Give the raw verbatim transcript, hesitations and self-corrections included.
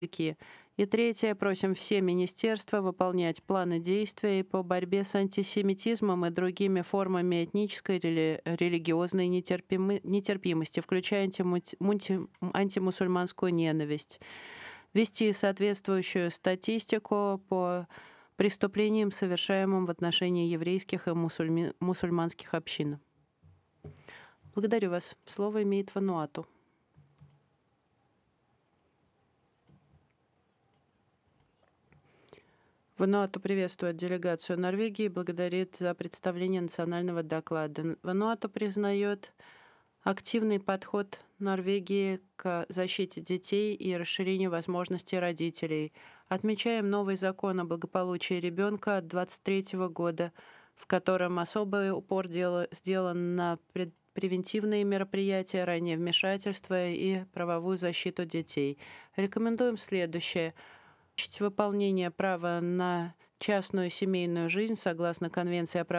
языки. И третье, просим все министерства выполнять планы действий по борьбе с антисемитизмом и другими формами этнической или религиозной нетерпимы- нетерпимости, включая антимути- мунти- антимусульманскую ненависть. Вести соответствующую статистику по преступлениям, совершаемым в отношении еврейских и мусульми- мусульманских общин. Благодарю вас. Слово имеет Вануату. Вануату приветствует делегацию Норвегии и благодарит за представление национального доклада. Вануату признает активный подход Норвегии к защите детей и расширению возможностей родителей. Отмечаем новый закон о благополучии ребенка от двадцать третьего года, в котором особый упор дела- сделан на пред- превентивные мероприятия, раннее вмешательство и правовую защиту детей. Рекомендуем следующее. Выполнение права на частную семейную жизнь согласно Конвенции о правах